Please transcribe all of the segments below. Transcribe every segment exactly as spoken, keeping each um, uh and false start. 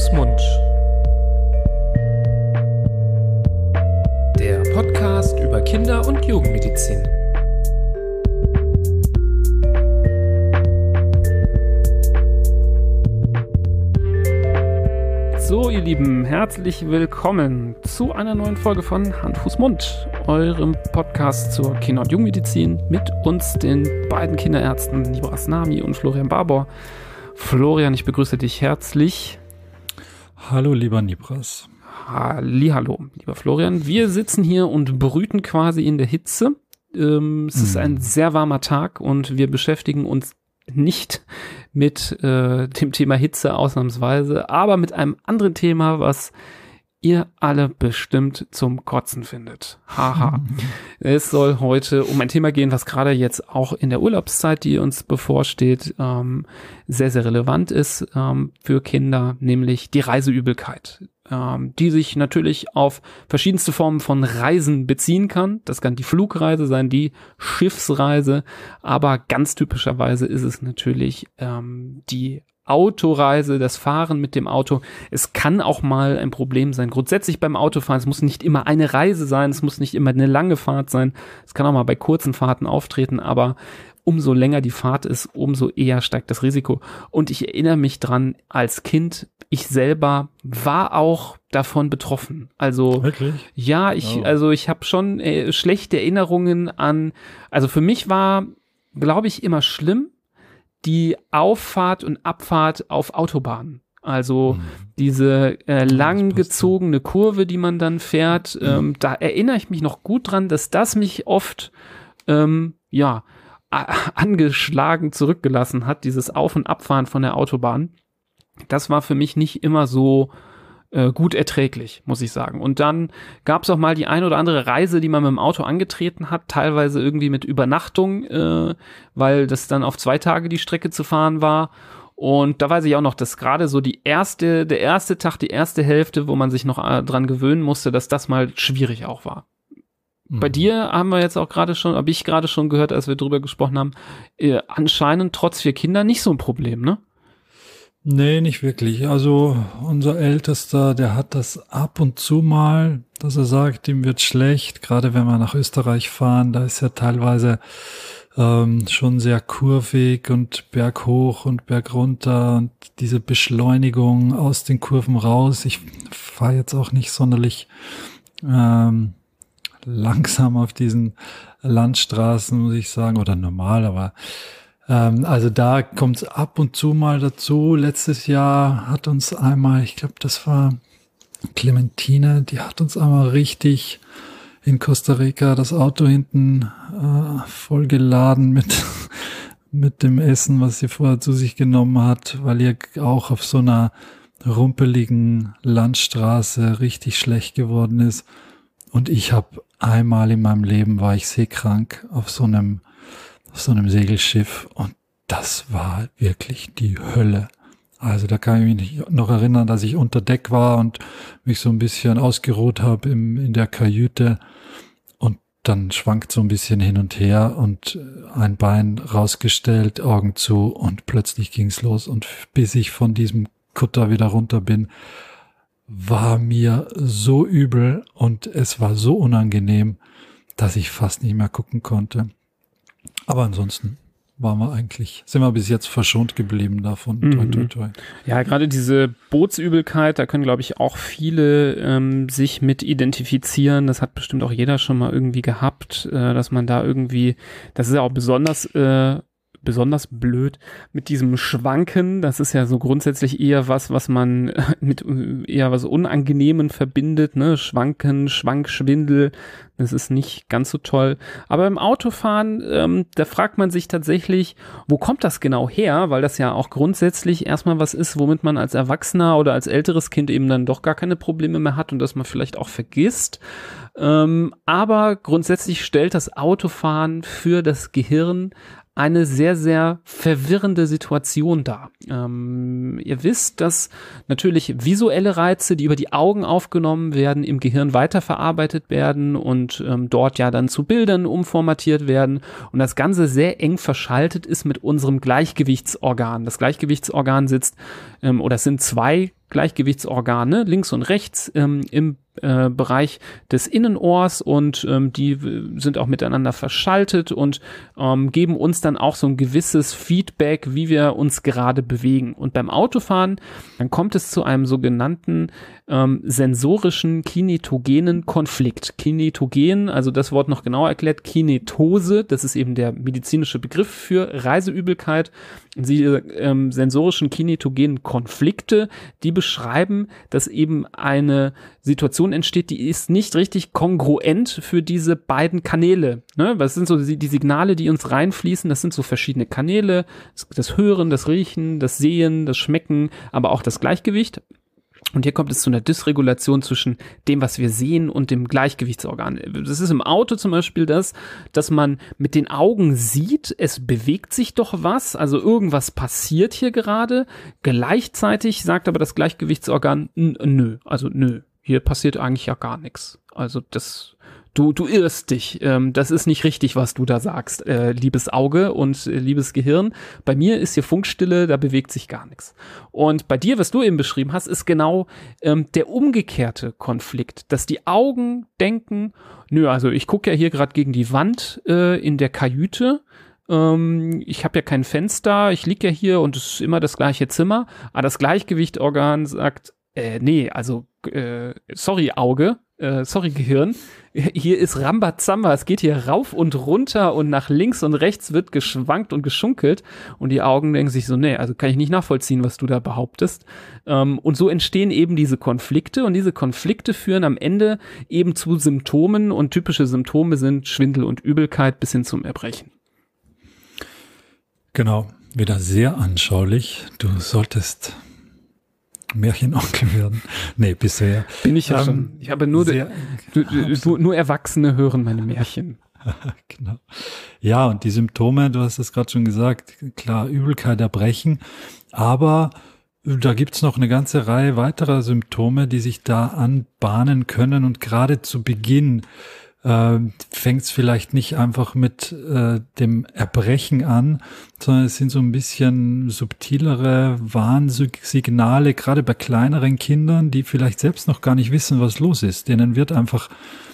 Fuß, Mund. Der Podcast über Kinder- und Jugendmedizin. So, ihr Lieben, herzlich willkommen zu einer neuen Folge von Hand, Fuß, Mund, eurem Podcast zur Kinder- und Jugendmedizin mit uns, den beiden Kinderärzten Nibras Nami und Florian Barbour. Florian, ich begrüße dich herzlich. Hallo, lieber Nibras. Hallihallo, lieber Florian. Wir sitzen hier und brüten quasi in der Hitze. Ähm, es mm. ist ein sehr warmer Tag und wir beschäftigen uns nicht mit äh, dem Thema Hitze ausnahmsweise, aber mit einem anderen Thema, was ihr alle bestimmt zum Kotzen findet. Haha. Es soll heute um ein Thema gehen, was gerade jetzt auch in der Urlaubszeit, die uns bevorsteht, ähm, sehr, sehr relevant ist ähm, für Kinder, nämlich die Reiseübelkeit, ähm, die sich natürlich auf verschiedenste Formen von Reisen beziehen kann. Das kann die Flugreise sein, die Schiffsreise, aber ganz typischerweise ist es natürlich ähm, die Autoreise, das Fahren mit dem Auto. Es kann auch mal ein Problem sein. Grundsätzlich beim Autofahren, es muss nicht immer eine Reise sein, es muss nicht immer eine lange Fahrt sein. Es kann auch mal bei kurzen Fahrten auftreten, aber umso länger die Fahrt ist, umso eher steigt das Risiko. Und ich erinnere mich dran, als Kind, ich selber war auch davon betroffen. Also wirklich? Ja, ich, oh. also ich habe schon äh, schlechte Erinnerungen an, also für mich war, glaube ich, immer schlimm, die Auffahrt und Abfahrt auf Autobahnen. Also mhm. diese äh, langgezogene Kurve, die man dann fährt, mhm. ähm, da erinnere ich mich noch gut dran, dass das mich oft ähm, ja a- angeschlagen zurückgelassen hat, dieses Auf- und Abfahren von der Autobahn. Das war für mich nicht immer so äh, gut erträglich, muss ich sagen. Und dann gab es auch mal die ein oder andere Reise, die man mit dem Auto angetreten hat, teilweise irgendwie mit Übernachtung, äh, weil das dann auf zwei Tage die Strecke zu fahren war. Und da weiß ich auch noch, dass gerade so die erste, der erste Tag, die erste Hälfte, wo man sich noch äh, dran gewöhnen musste, dass das mal schwierig auch war. Mhm. Bei dir haben wir jetzt auch gerade schon, habe ich gerade schon gehört, als wir drüber gesprochen haben, äh, anscheinend trotz vier Kinder nicht so ein Problem, ne? Nee, nicht wirklich. Also unser Ältester, der hat das ab und zu mal, dass er sagt, ihm wird schlecht, gerade wenn wir nach Österreich fahren, da ist ja teilweise ähm, schon sehr kurvig und berghoch und bergunter und diese Beschleunigung aus den Kurven raus. Ich fahre jetzt auch nicht sonderlich ähm, langsam auf diesen Landstraßen, muss ich sagen, oder normal, aber also da kommt es ab und zu mal dazu. Letztes Jahr hat uns einmal, ich glaube, das war Clementine, die hat uns einmal richtig in Costa Rica das Auto hinten äh, vollgeladen mit mit dem Essen, was sie vorher zu sich genommen hat, weil ihr auch auf so einer rumpeligen Landstraße richtig schlecht geworden ist. Und ich habe einmal in meinem Leben war ich seekrank auf so einem auf so einem Segelschiff und das war wirklich die Hölle. Also da kann ich mich noch erinnern, dass ich unter Deck war und mich so ein bisschen ausgeruht habe im, in der Kajüte und dann schwankt so ein bisschen hin und her und ein Bein rausgestellt, Augen zu und plötzlich ging's los und bis ich von diesem Kutter wieder runter bin, war mir so übel und es war so unangenehm, dass ich fast nicht mehr gucken konnte. Aber ansonsten waren wir eigentlich, sind wir bis jetzt verschont geblieben davon. Mhm. Toi, toi, toi. Ja, gerade diese Bootsübelkeit, da können, glaube ich, auch viele ähm, sich mit identifizieren. Das hat bestimmt auch jeder schon mal irgendwie gehabt, äh, dass man da irgendwie, das ist ja auch besonders äh, besonders blöd mit diesem Schwanken. Das ist ja so grundsätzlich eher was, was man mit eher was Unangenehmen verbindet, ne? Schwanken, Schwankschwindel, das ist nicht ganz so toll. Aber im Autofahren, ähm, da fragt man sich tatsächlich, wo kommt das genau her? Weil das ja auch grundsätzlich erstmal was ist, womit man als Erwachsener oder als älteres Kind eben dann doch gar keine Probleme mehr hat und das man vielleicht auch vergisst. Ähm, aber grundsätzlich stellt das Autofahren für das Gehirn eine sehr, sehr verwirrende Situation dar. Ähm, ihr wisst, dass natürlich visuelle Reize, die über die Augen aufgenommen werden, im Gehirn weiterverarbeitet werden und ähm, dort ja dann zu Bildern umformatiert werden und das Ganze sehr eng verschaltet ist mit unserem Gleichgewichtsorgan. Das Gleichgewichtsorgan sitzt, ähm, oder es sind zwei Gleichgewichtsorgane, links und rechts ähm, im äh, Bereich des Innenohrs und ähm, die w- sind auch miteinander verschaltet und ähm, geben uns dann auch so ein gewisses Feedback, wie wir uns gerade bewegen. Und beim Autofahren, dann kommt es zu einem sogenannten ähm, sensorischen kinetogenen Konflikt. Kinetogen, also das Wort noch genauer erklärt, Kinetose, das ist eben der medizinische Begriff für Reiseübelkeit. Die ähm, sensorischen kinetogenen Konflikte, die beschreiben, dass eben eine Situation entsteht, die ist nicht richtig kongruent für diese beiden Kanäle. Ne? Was sind so die, die Signale, die uns reinfließen? Das sind so verschiedene Kanäle, das Hören, das Riechen, das Sehen, das Schmecken, aber auch das Gleichgewicht. Und hier kommt es zu einer Dysregulation zwischen dem, was wir sehen und dem Gleichgewichtsorgan. Das ist im Auto zum Beispiel das, dass man mit den Augen sieht, es bewegt sich doch was, also irgendwas passiert hier gerade. Gleichzeitig sagt aber das Gleichgewichtsorgan, n- nö, also nö, hier passiert eigentlich ja gar nichts. Also das... Du, du irrst dich. Ähm, das ist nicht richtig, was du da sagst, äh, liebes Auge und äh, liebes Gehirn. Bei mir ist hier Funkstille, da bewegt sich gar nichts. Und bei dir, was du eben beschrieben hast, ist genau ähm, der umgekehrte Konflikt, dass die Augen denken, nö, also ich gucke ja hier gerade gegen die Wand äh, in der Kajüte. Ähm, ich habe ja kein Fenster, ich liege ja hier und es ist immer das gleiche Zimmer. Aber das Gleichgewichtorgan sagt, äh, nee, also äh, sorry Auge, äh, sorry Gehirn, hier ist Rambazamba, es geht hier rauf und runter und nach links und rechts wird geschwankt und geschunkelt und die Augen denken sich so, nee, also kann ich nicht nachvollziehen, was du da behauptest. Ähm, und so entstehen eben diese Konflikte und diese Konflikte führen am Ende eben zu Symptomen und typische Symptome sind Schwindel und Übelkeit bis hin zum Erbrechen. Genau, wieder sehr anschaulich. Du solltest Märchenonkel werden. Nee, bisher. Bin ich ja ähm, schon. Ich habe nur, sehr, du, du, nur Erwachsene hören meine Märchen. Genau. Ja, und die Symptome, du hast es gerade schon gesagt, klar, Übelkeit, Erbrechen, aber da gibt's noch eine ganze Reihe weiterer Symptome, die sich da anbahnen können und gerade zu Beginn äh, fängt es vielleicht nicht einfach mit äh, dem Erbrechen an, sondern es sind so ein bisschen subtilere Warnsignale, gerade bei kleineren Kindern, die vielleicht selbst noch gar nicht wissen, was los ist. Denen wird einfach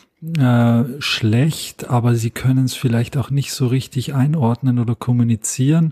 äh, schlecht, aber sie können es vielleicht auch nicht so richtig einordnen oder kommunizieren.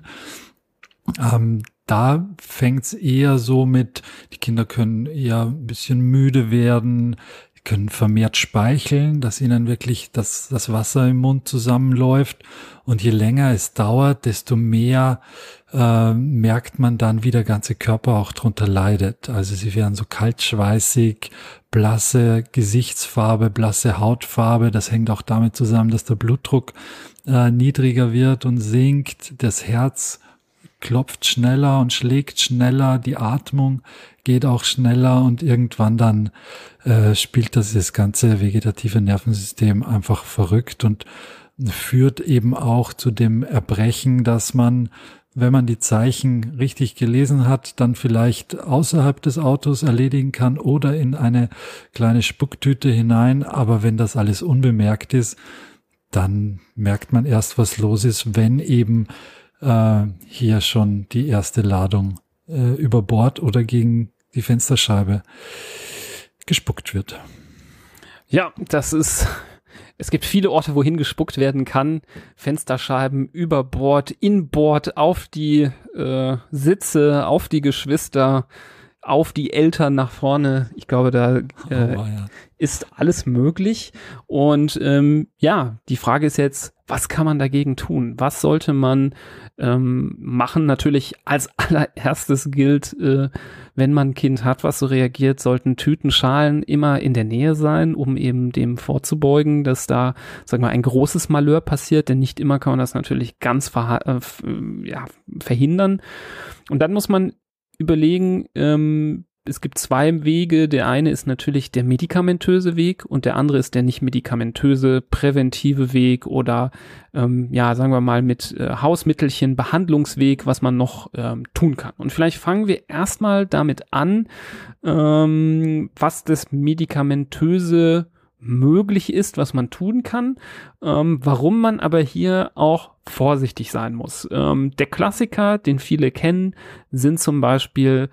Ähm, da fängt es eher so mit, die Kinder können eher ein bisschen müde werden, können vermehrt speicheln, dass ihnen wirklich das, das Wasser im Mund zusammenläuft. Und je länger es dauert, desto mehr äh, merkt man dann, wie der ganze Körper auch drunter leidet. Also sie werden so kaltschweißig, blasse Gesichtsfarbe, blasse Hautfarbe. Das hängt auch damit zusammen, dass der Blutdruck äh, niedriger wird und sinkt. Das Herz klopft schneller und schlägt schneller, die Atmung geht auch schneller und irgendwann dann äh, spielt das das ganze vegetative Nervensystem einfach verrückt und führt eben auch zu dem Erbrechen, dass man, wenn man die Zeichen richtig gelesen hat, dann vielleicht außerhalb des Autos erledigen kann oder in eine kleine Spucktüte hinein. Aber wenn das alles unbemerkt ist, dann merkt man erst, was los ist, wenn eben äh, hier schon die erste Ladung äh, über Bord oder gegen die Fensterscheibe gespuckt wird. Ja, das ist, es gibt viele Orte, wohin gespuckt werden kann. Fensterscheiben, über Bord, in Bord, auf die äh, Sitze, auf die Geschwister, auf die Eltern nach vorne. Ich glaube, da äh, oh, ja. ist alles möglich. Und ähm, ja, die Frage ist jetzt, was kann man dagegen tun? Was sollte man ähm, machen? Natürlich als allererstes gilt, äh, wenn man ein Kind hat, was so reagiert, sollten Tüten, Schalen immer in der Nähe sein, um eben dem vorzubeugen, dass da, sagen wir, ein großes Malheur passiert, denn nicht immer kann man das natürlich ganz verha- äh, ja, verhindern. Und dann muss man überlegen, ähm, es gibt zwei Wege. Der eine ist natürlich der medikamentöse Weg und der andere ist der nicht medikamentöse präventive Weg oder ähm, ja, sagen wir mal mit äh, Hausmittelchen, Behandlungsweg, was man noch ähm, tun kann. Und vielleicht fangen wir erstmal damit an, ähm, was das medikamentöse möglich ist, was man tun kann, ähm, warum man aber hier auch vorsichtig sein muss. Ähm, der Klassiker, den viele kennen, sind zum Beispiel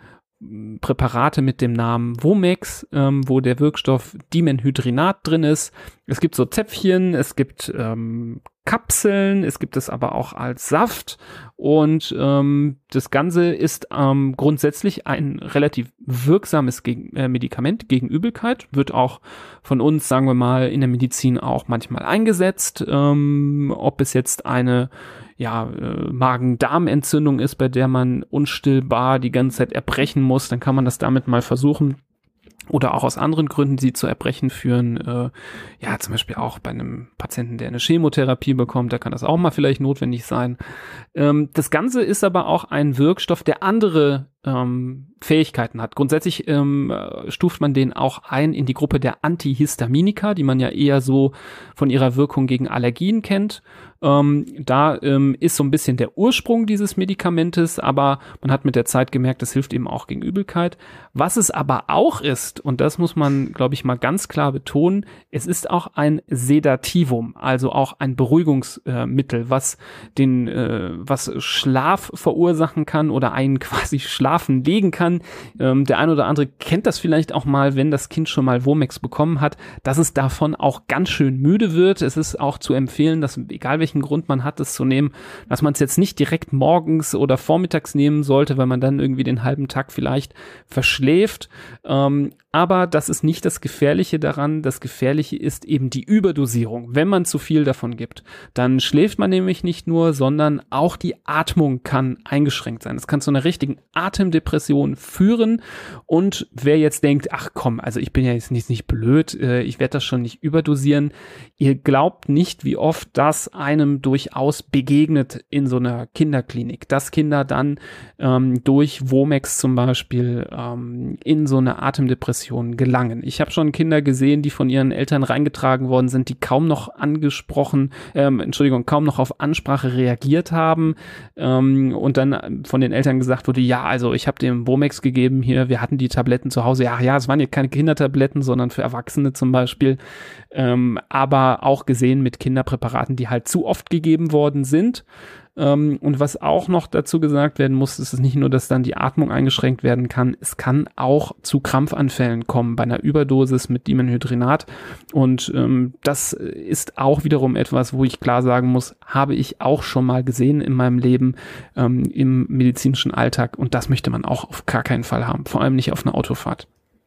Präparate mit dem Namen Womex, ähm, wo der Wirkstoff Dimenhydrinat drin ist. Es gibt so Zäpfchen, es gibt ähm, Kapseln, es gibt es aber auch als Saft und ähm, das Ganze ist ähm, grundsätzlich ein relativ wirksames gegen, äh, Medikament gegen Übelkeit, wird auch von uns, sagen wir mal, in der Medizin auch manchmal eingesetzt, ähm, ob es jetzt eine ja, äh, Magen-Darm-Entzündung ist, bei der man unstillbar die ganze Zeit erbrechen muss, dann kann man das damit mal versuchen. Oder auch aus anderen Gründen, die zu Erbrechen führen. Äh, ja, zum Beispiel auch bei einem Patienten, der eine Chemotherapie bekommt, da kann das auch mal vielleicht notwendig sein. Ähm, das Ganze ist aber auch ein Wirkstoff, der andere ähm, Fähigkeiten hat. Grundsätzlich ähm, stuft man den auch ein in die Gruppe der Antihistaminika, die man ja eher so von ihrer Wirkung gegen Allergien kennt. Ähm, da ähm, ist so ein bisschen der Ursprung dieses Medikamentes, aber man hat mit der Zeit gemerkt, das hilft eben auch gegen Übelkeit. Was es aber auch ist, und das muss man, glaube ich, mal ganz klar betonen, es ist auch ein Sedativum, also auch ein Beruhigungsmittel, äh, was den, äh, was Schlaf verursachen kann oder einen quasi schlafen legen kann. Ähm, der ein oder andere kennt das vielleicht auch mal, wenn das Kind schon mal Womex bekommen hat, dass es davon auch ganz schön müde wird. Es ist auch zu empfehlen, dass egal welchen Grund man hat, es zu nehmen, dass man es jetzt nicht direkt morgens oder vormittags nehmen sollte, weil man dann irgendwie den halben Tag vielleicht verschläft. Ähm, aber das ist nicht das Gefährliche daran. Das Gefährliche ist eben die Überdosierung. Wenn man zu viel davon gibt, dann schläft man nämlich nicht nur, sondern auch die Atmung kann eingeschränkt sein. Das kann zu einer richtigen Atemdepression führen. Und wer jetzt denkt, ach komm, also ich bin ja jetzt nicht, nicht blöd, äh, ich werde das schon nicht überdosieren. Ihr glaubt nicht, wie oft das einem durchaus begegnet in so einer Kinderklinik, dass Kinder dann ähm, durch Womex zum Beispiel ähm, in so eine Atemdepression gelangen. Ich habe schon Kinder gesehen, die von ihren Eltern reingetragen worden sind, die kaum noch angesprochen, ähm, Entschuldigung, kaum noch auf Ansprache reagiert haben ähm, und dann von den Eltern gesagt wurde, ja, also ich habe dem Womex gegeben hier, wir hatten die Tabletten zu Hause, ja, ja, es waren ja keine Kindertabletten, sondern für Erwachsene zum Beispiel, ähm, aber auch gesehen mit Kinderpräparaten, die halt zu oft gegeben worden sind. Ähm, und was auch noch dazu gesagt werden muss, ist es nicht nur, dass dann die Atmung eingeschränkt werden kann, es kann auch zu Krampfanfällen kommen bei einer Überdosis mit Dimenhydrinat. Und ähm, das ist auch wiederum etwas, wo ich klar sagen muss, habe ich auch schon mal gesehen in meinem Leben ähm, im medizinischen Alltag. Und das möchte man auch auf gar keinen Fall haben, vor allem nicht auf einer Autofahrt.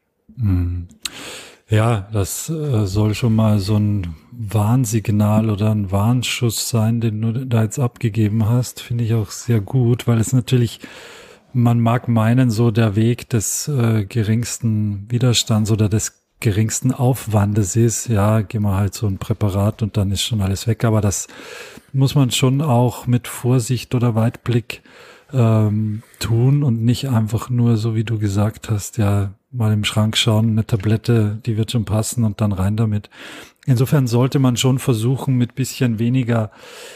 Mhm. Ja, das äh, soll schon mal so ein Warnsignal oder ein Warnschuss sein, den du da jetzt abgegeben hast, finde ich auch sehr gut, weil es natürlich, man mag meinen, so der Weg des äh, geringsten Widerstands oder des geringsten Aufwandes ist, ja, geh mal halt so ein Präparat und dann ist schon alles weg, aber das muss man schon auch mit Vorsicht oder Weitblick ähm, tun und nicht einfach nur, so wie du gesagt hast, ja, mal im Schrank schauen, eine Tablette, die wird schon passen und dann rein damit. Insofern sollte man schon versuchen, mit bisschen weniger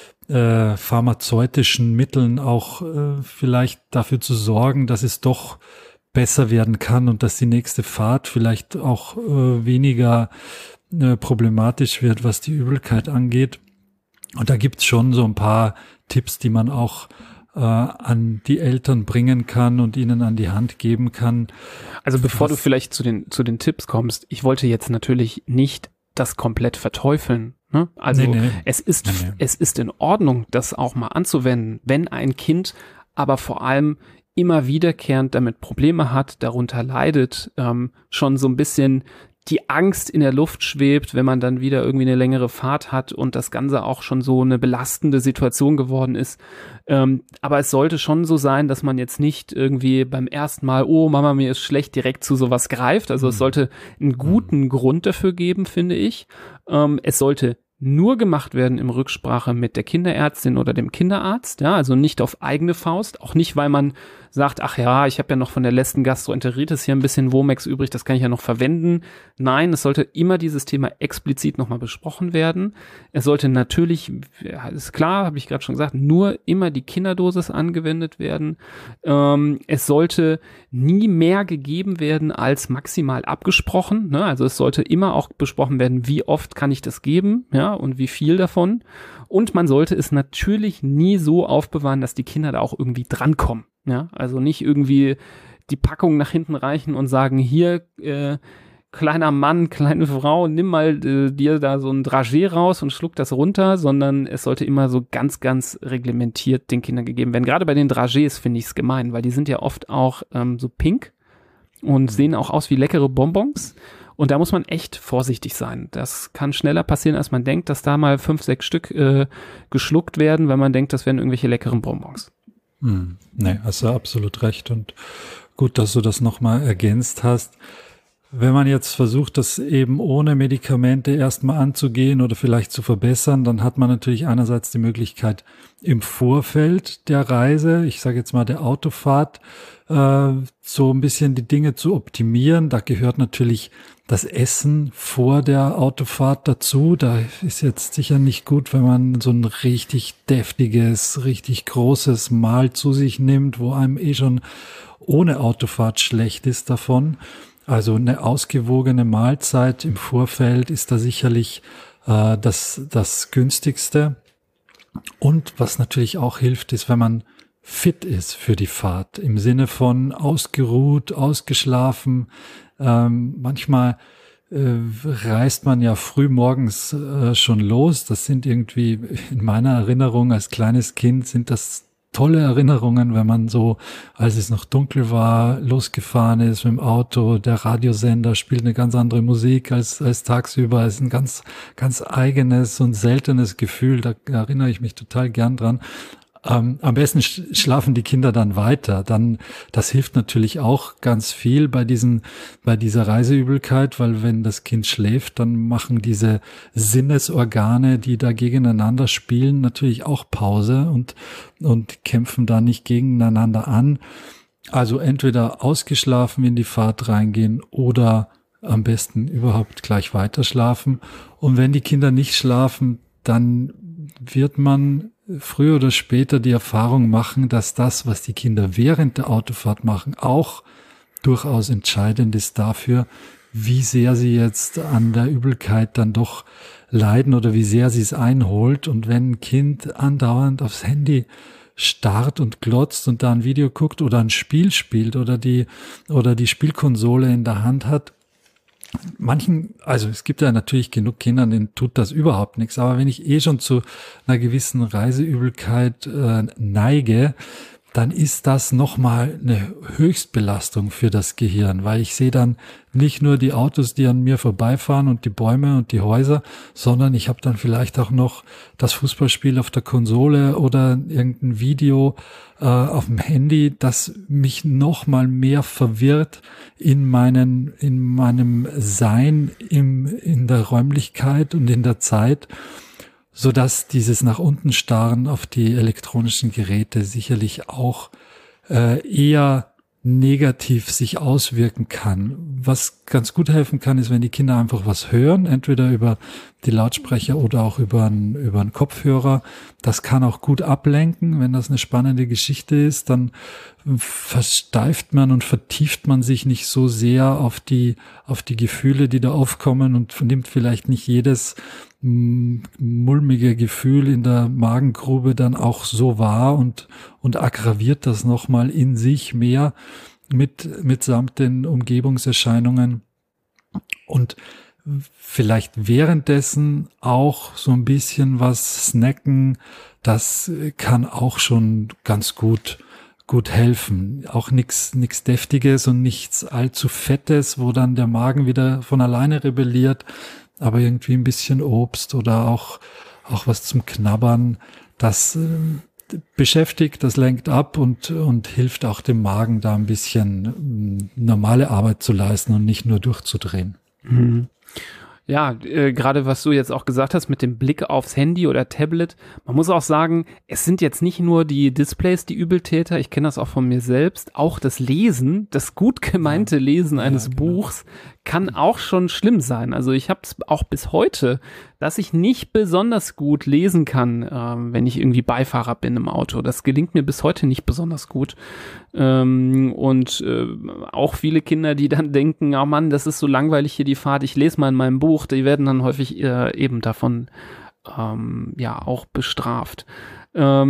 äh, pharmazeutischen Mitteln auch äh, vielleicht dafür zu sorgen, dass es doch besser werden kann und dass die nächste Fahrt vielleicht auch äh, weniger äh, problematisch wird, was die Übelkeit angeht. Und da gibt's schon so ein paar Tipps, die man auch äh, an die Eltern bringen kann und ihnen an die Hand geben kann. Also bevor du vielleicht zu den zu den Tipps kommst, ich wollte jetzt natürlich nicht das komplett verteufeln. Ne? Also nee, nee. es ist nee, nee. es ist in Ordnung, das auch mal anzuwenden, wenn ein Kind aber vor allem immer wiederkehrend damit Probleme hat, darunter leidet, ähm, schon so ein bisschen die Angst in der Luft schwebt, wenn man dann wieder irgendwie eine längere Fahrt hat und das Ganze auch schon so eine belastende Situation geworden ist. Ähm, aber es sollte schon so sein, dass man jetzt nicht irgendwie beim ersten Mal, oh Mama, mir ist schlecht, direkt zu sowas greift. Also mhm. es sollte einen guten Grund dafür geben, finde ich. Ähm, es sollte nur gemacht werden im Rücksprache mit der Kinderärztin oder dem Kinderarzt, ja, also nicht auf eigene Faust, auch nicht, weil man sagt, ach ja, ich habe ja noch von der letzten Gastroenteritis hier ein bisschen Womex übrig, das kann ich ja noch verwenden. Nein, es sollte immer dieses Thema explizit nochmal besprochen werden. Es sollte natürlich, ja, ist klar, habe ich gerade schon gesagt, nur immer die Kinderdosis angewendet werden. Ähm, es sollte nie mehr gegeben werden als maximal abgesprochen, ne? Also es sollte immer auch besprochen werden, wie oft kann ich das geben, ja, und wie viel davon. Und man sollte es natürlich nie so aufbewahren, dass die Kinder da auch irgendwie drankommen. Ja, also nicht irgendwie die Packung nach hinten reichen und sagen, hier, äh, kleiner Mann, kleine Frau, nimm mal äh, dir da so ein Dragé raus und schluck das runter, sondern es sollte immer so ganz, ganz reglementiert den Kindern gegeben werden. Gerade bei den Dragés finde ich es gemein, weil die sind ja oft auch ähm, so pink und sehen auch aus wie leckere Bonbons. Und da muss man echt vorsichtig sein. Das kann schneller passieren, als man denkt, dass da mal fünf, sechs Stück äh, geschluckt werden, wenn man denkt, das wären irgendwelche leckeren Bonbons. Hm, nee, hast du absolut recht. Und gut, dass du das nochmal ergänzt hast. Wenn man jetzt versucht, das eben ohne Medikamente erstmal anzugehen oder vielleicht zu verbessern, dann hat man natürlich einerseits die Möglichkeit, im Vorfeld der Reise, ich sage jetzt mal der Autofahrt, äh, so ein bisschen die Dinge zu optimieren. Da gehört natürlich das Essen vor der Autofahrt dazu. Da ist jetzt sicher nicht gut, wenn man so ein richtig deftiges, richtig großes Mahl zu sich nimmt, wo einem eh schon ohne Autofahrt schlecht ist davon. Also eine ausgewogene Mahlzeit im Vorfeld ist da sicherlich äh, das, das günstigste. Und was natürlich auch hilft, ist, wenn man fit ist für die Fahrt, im Sinne von ausgeruht, ausgeschlafen. Ähm, manchmal äh, reist man ja früh morgens äh, schon los. Das sind irgendwie in meiner Erinnerung als kleines Kind sind das tolle Erinnerungen, wenn man so, als es noch dunkel war, losgefahren ist mit dem Auto. Der Radiosender spielt eine ganz andere Musik als, als tagsüber. Es ist ein ganz, ganz eigenes und seltenes Gefühl. Da erinnere ich mich total gern dran. Ähm, am besten sch- schlafen die Kinder dann weiter. Dann, das hilft natürlich auch ganz viel bei diesen, bei dieser Reiseübelkeit, weil wenn das Kind schläft, dann machen diese Sinnesorgane, die da gegeneinander spielen, natürlich auch Pause und, und kämpfen da nicht gegeneinander an. Also entweder ausgeschlafen in die Fahrt reingehen oder am besten überhaupt gleich weiter schlafen. Und wenn die Kinder nicht schlafen, dann wird man früher oder später die Erfahrung machen, dass das, was die Kinder während der Autofahrt machen, auch durchaus entscheidend ist dafür, wie sehr sie jetzt an der Übelkeit dann doch leiden oder wie sehr sie es einholt. Und wenn ein Kind andauernd aufs Handy starrt und glotzt und da ein Video guckt oder ein Spiel spielt oder die, oder die Spielkonsole in der Hand hat, manchen, also es gibt ja natürlich genug Kinder, denen tut das überhaupt nichts, aber wenn ich eh schon zu einer gewissen Reiseübelkeit äh, neige, dann ist das nochmal eine Höchstbelastung für das Gehirn, weil ich sehe dann nicht nur die Autos, die an mir vorbeifahren und die Bäume und die Häuser, sondern ich habe dann vielleicht auch noch das Fußballspiel auf der Konsole oder irgendein Video äh, auf dem Handy, das mich nochmal mehr verwirrt in meinen, in meinem Sein im, in der Räumlichkeit und in der Zeit, so dass dieses nach unten starren auf die elektronischen Geräte sicherlich auch äh, eher negativ sich auswirken kann. Was ganz gut helfen kann, ist, wenn die Kinder einfach was hören, entweder über die Lautsprecher oder auch über einen, über einen Kopfhörer. Das kann auch gut ablenken. Wenn das eine spannende Geschichte ist, dann versteift man und vertieft man sich nicht so sehr auf die, auf die Gefühle, die da aufkommen und nimmt vielleicht nicht jedes mulmige Gefühl in der Magengrube dann auch so wahr und, und aggraviert das nochmal in sich mehr mit, mitsamt den Umgebungserscheinungen. Und vielleicht währenddessen auch so ein bisschen was snacken, das kann auch schon ganz gut gut helfen. Auch nichts nichts Deftiges und nichts allzu Fettes, wo dann der Magen wieder von alleine rebelliert, aber irgendwie ein bisschen Obst oder auch auch was zum Knabbern, das äh, beschäftigt, das lenkt ab und und hilft auch dem Magen da ein bisschen äh, normale Arbeit zu leisten und nicht nur durchzudrehen. Mhm. Ja, äh, gerade was du jetzt auch gesagt hast mit dem Blick aufs Handy oder Tablet, man muss auch sagen, es sind jetzt nicht nur die Displays die Übeltäter, ich kenne das auch von mir selbst, auch das Lesen, das gut gemeinte Lesen eines ja, genau. Buchs kann auch schon schlimm sein. Also ich habe es auch bis heute, dass ich nicht besonders gut lesen kann, ähm, wenn ich irgendwie Beifahrer bin im Auto. Das gelingt mir bis heute nicht besonders gut. Ähm, und äh, auch viele Kinder, die dann denken, oh Mann, das ist so langweilig hier die Fahrt, ich lese mal in meinem Buch, die werden dann häufig äh, eben davon ähm, ja auch bestraft. Ähm,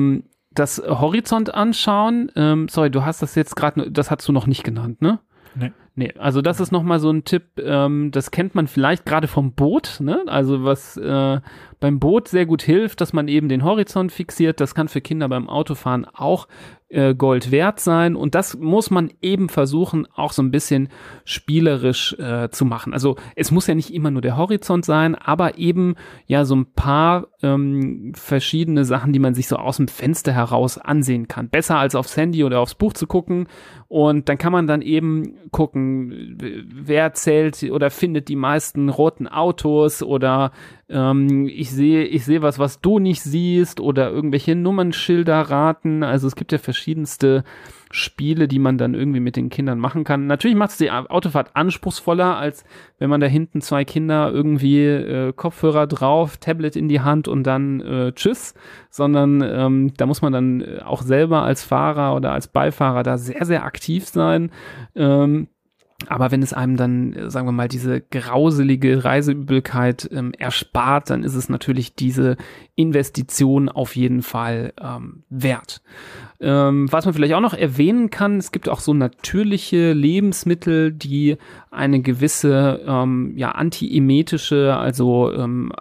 das Horizont anschauen. Ähm, sorry, du hast das jetzt gerade, das hast du noch nicht genannt, ne? Nee. Nee, also das ist nochmal so ein Tipp, ähm, das kennt man vielleicht gerade vom Boot, ne? Also was äh, beim Boot sehr gut hilft, dass man eben den Horizont fixiert, das kann für Kinder beim Autofahren auch äh, Gold wert sein und das muss man eben versuchen, auch so ein bisschen spielerisch äh, zu machen. Also es muss ja nicht immer nur der Horizont sein, aber eben ja so ein paar ähm, verschiedene Sachen, die man sich so aus dem Fenster heraus ansehen kann. Besser als aufs Handy oder aufs Buch zu gucken und dann kann man dann eben gucken, wer zählt oder findet die meisten roten Autos oder ähm, ich sehe ich sehe was, was du nicht siehst oder irgendwelche Nummernschilder raten. Also es gibt ja verschiedenste Spiele, die man dann irgendwie mit den Kindern machen kann. Natürlich macht es die Autofahrt anspruchsvoller, als wenn man da hinten zwei Kinder irgendwie äh, Kopfhörer drauf, Tablet in die Hand und dann äh, tschüss, sondern ähm, da muss man dann auch selber als Fahrer oder als Beifahrer da sehr, sehr aktiv sein. Ähm, Aber wenn es einem dann, sagen wir mal, diese grauselige Reiseübelkeit ähm, erspart, dann ist es natürlich diese Investition auf jeden Fall ähm, wert. Ähm, was man vielleicht auch noch erwähnen kann, es gibt auch so natürliche Lebensmittel, die eine gewisse ähm, ja, antiemetische, also ähm,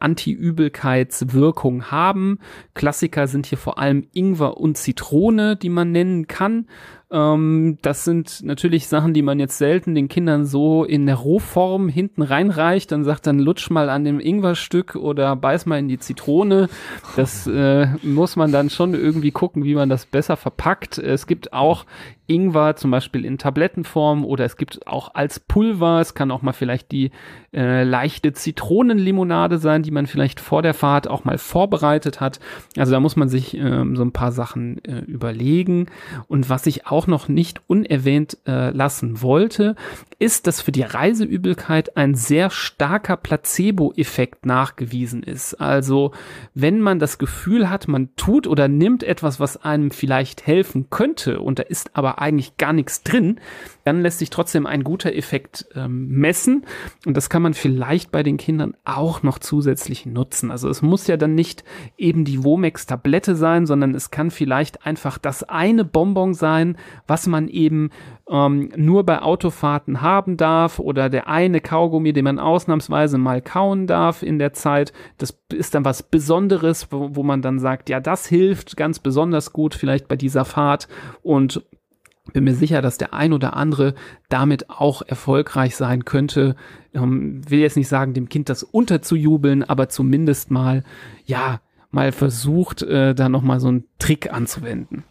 Anti-Übelkeitswirkung haben. Klassiker sind hier vor allem Ingwer und Zitrone, die man nennen kann. Ähm, das sind natürlich Sachen, die man jetzt selten den Kindern so in der Rohform hinten reinreicht. Dann sagt dann, lutsch mal an dem Ingwerstück oder beiß mal in die Zitrone. Das äh, muss man dann schon irgendwie gucken, wie man das besser verpackt. Es gibt auch Ingwer zum Beispiel in Tablettenform oder es gibt auch als Pulver. Es kann auch mal vielleicht die äh, leichte Zitronenlimonade sein, die man vielleicht vor der Fahrt auch mal vorbereitet hat. Also da muss man sich ähm, so ein paar Sachen äh, überlegen. Und was ich auch noch nicht unerwähnt äh, lassen wollte, ist, dass für die Reiseübelkeit ein sehr starker Placebo-Effekt nachgewiesen ist. Also wenn man das Gefühl hat, man tut oder nimmt etwas, was einem vielleicht helfen könnte und da ist aber eigentlich gar nichts drin, dann lässt sich trotzdem ein guter Effekt ähm, messen und das kann man vielleicht bei den Kindern auch noch zusätzlich nutzen. Also es muss ja dann nicht eben die Womex-Tablette sein, sondern es kann vielleicht einfach das eine Bonbon sein, was man eben ähm, nur bei Autofahrten haben darf oder der eine Kaugummi, den man ausnahmsweise mal kauen darf in der Zeit. Das ist dann was Besonderes, wo, wo man dann sagt, ja, das hilft ganz besonders gut vielleicht bei dieser Fahrt und bin mir sicher, dass der ein oder andere damit auch erfolgreich sein könnte. Ähm, will jetzt nicht sagen, dem Kind das unterzujubeln, aber zumindest mal, ja, mal versucht, äh, da nochmal so einen Trick anzuwenden.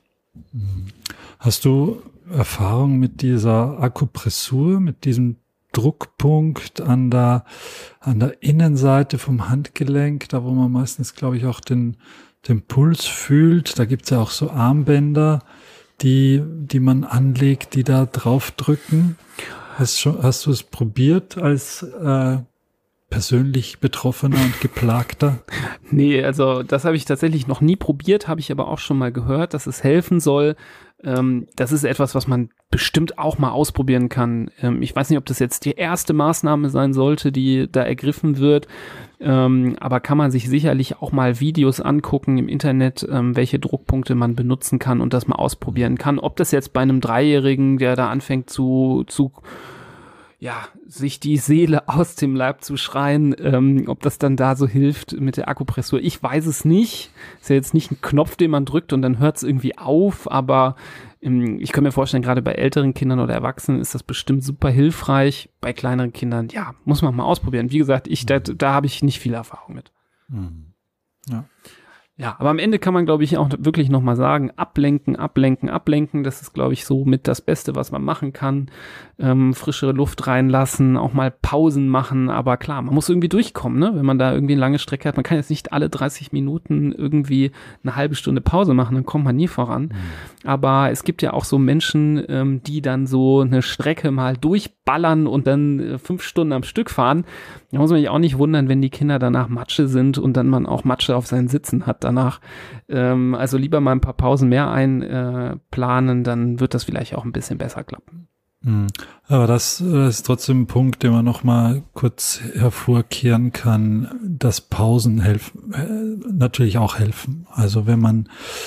Hast du Erfahrung mit dieser Akupressur, mit diesem Druckpunkt an der, an der Innenseite vom Handgelenk, da wo man meistens, glaube ich, auch den, den Puls fühlt? Da gibt's ja auch so Armbänder, die, die man anlegt, die da drauf drücken. Hast, schon, hast du es probiert als äh, persönlich Betroffener und Geplagter? Nee, also das habe ich tatsächlich noch nie probiert, habe ich aber auch schon mal gehört, dass es helfen soll. Ähm, das ist etwas, was man bestimmt auch mal ausprobieren kann. Ähm, ich weiß nicht, ob das jetzt die erste Maßnahme sein sollte, die da ergriffen wird, ähm, aber kann man sich sicherlich auch mal Videos angucken im Internet, ähm, welche Druckpunkte man benutzen kann und das mal ausprobieren kann. Ob das jetzt bei einem Dreijährigen, der da anfängt zu, zu ja, sich die Seele aus dem Leib zu schreien, ähm, ob das dann da so hilft mit der Akupressur. Ich weiß es nicht. Ist ja jetzt nicht ein Knopf, den man drückt und dann hört es irgendwie auf, aber ähm, ich kann mir vorstellen, gerade bei älteren Kindern oder Erwachsenen ist das bestimmt super hilfreich. Bei kleineren Kindern, ja, muss man mal ausprobieren. Wie gesagt, ich, da, da habe ich nicht viel Erfahrung mit. Mhm. Ja. Ja, aber am Ende kann man, glaube ich, auch wirklich nochmal sagen, ablenken, ablenken, ablenken. Das ist, glaube ich, so mit das Beste, was man machen kann. Ähm, frischere Luft reinlassen, auch mal Pausen machen. Aber klar, man muss irgendwie durchkommen, ne? Wenn man da irgendwie eine lange Strecke hat. Man kann jetzt nicht alle dreißig Minuten irgendwie eine halbe Stunde Pause machen, dann kommt man nie voran. Mhm. Aber es gibt ja auch so Menschen, ähm, die dann so eine Strecke mal durchballern und dann äh, fünf Stunden am Stück fahren. Da muss man sich auch nicht wundern, wenn die Kinder danach Matsche sind und dann man auch Matsche auf seinen Sitzen hat danach. Ähm, also lieber mal ein paar Pausen mehr einplanen, äh, dann wird das vielleicht auch ein bisschen besser klappen. Aber das, das ist trotzdem ein Punkt, den man noch mal kurz hervorkehren kann, dass Pausen helfen, äh, natürlich auch helfen. Also wenn man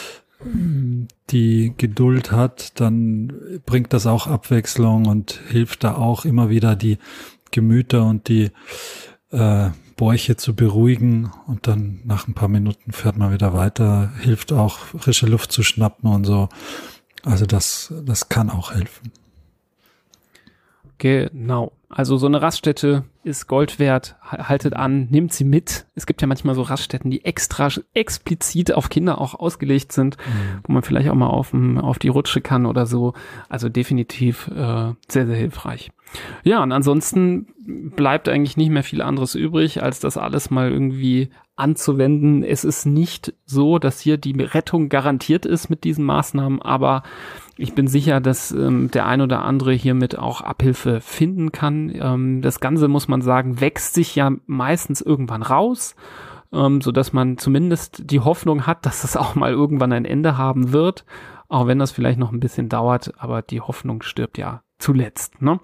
die Geduld hat, dann bringt das auch Abwechslung und hilft da auch immer wieder die Gemüter und die äh, Bäuche zu beruhigen, und dann nach ein paar Minuten fährt man wieder weiter, hilft auch, frische Luft zu schnappen und so. Also das, das kann auch helfen. Genau. Also so eine Raststätte ist Gold wert. Haltet an, nehmt sie mit. Es gibt ja manchmal so Raststätten, die extra explizit auf Kinder auch ausgelegt sind, mhm. wo man vielleicht auch mal auf, auf die Rutsche kann oder so. Also definitiv äh, sehr, sehr hilfreich. Ja, und ansonsten bleibt eigentlich nicht mehr viel anderes übrig, als das alles mal irgendwie anzuwenden. Es ist nicht so, dass hier die Rettung garantiert ist mit diesen Maßnahmen, aber ich bin sicher, dass ähm, der ein oder andere hiermit auch Abhilfe finden kann. Ähm, das Ganze, muss man sagen, wächst sich ja meistens irgendwann raus, ähm, so dass man zumindest die Hoffnung hat, dass es auch mal irgendwann ein Ende haben wird, auch wenn das vielleicht noch ein bisschen dauert, aber die Hoffnung stirbt ja zuletzt, ne?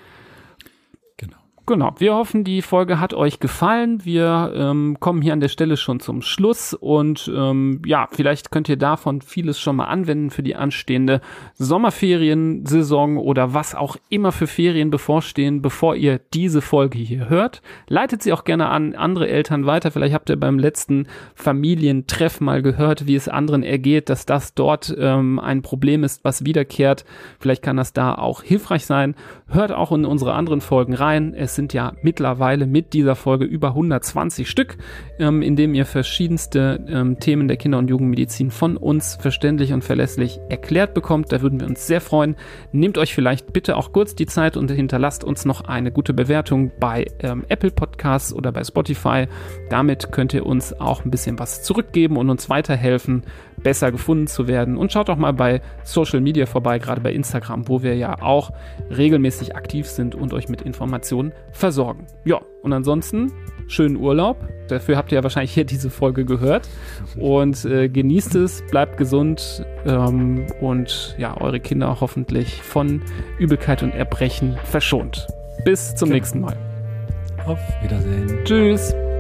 Genau, wir hoffen, die Folge hat euch gefallen. Wir ähm, kommen hier an der Stelle schon zum Schluss und ähm, ja, vielleicht könnt ihr davon vieles schon mal anwenden für die anstehende Sommerferiensaison oder was auch immer für Ferien bevorstehen, bevor ihr diese Folge hier hört. Leitet sie auch gerne an andere Eltern weiter. Vielleicht habt ihr beim letzten Familientreff mal gehört, wie es anderen ergeht, dass das dort ähm, ein Problem ist, was wiederkehrt. Vielleicht kann das da auch hilfreich sein. Hört auch in unsere anderen Folgen rein. Es sind ja mittlerweile mit dieser Folge über hundertzwanzig Stück, ähm, in dem ihr verschiedenste ähm, Themen der Kinder- und Jugendmedizin von uns verständlich und verlässlich erklärt bekommt. Da würden wir uns sehr freuen. Nehmt euch vielleicht bitte auch kurz die Zeit und hinterlasst uns noch eine gute Bewertung bei ähm, Apple Podcasts oder bei Spotify. Damit könnt ihr uns auch ein bisschen was zurückgeben und uns weiterhelfen, besser gefunden zu werden. Und schaut auch mal bei Social Media vorbei, gerade bei Instagram, wo wir ja auch regelmäßig aktiv sind und euch mit Informationen versorgen. Ja, und ansonsten schönen Urlaub. Dafür habt ihr ja wahrscheinlich hier diese Folge gehört. Und äh, genießt es, bleibt gesund ähm, und ja, eure Kinder hoffentlich von Übelkeit und Erbrechen verschont. Bis zum okay. nächsten Mal. Auf Wiedersehen. Tschüss.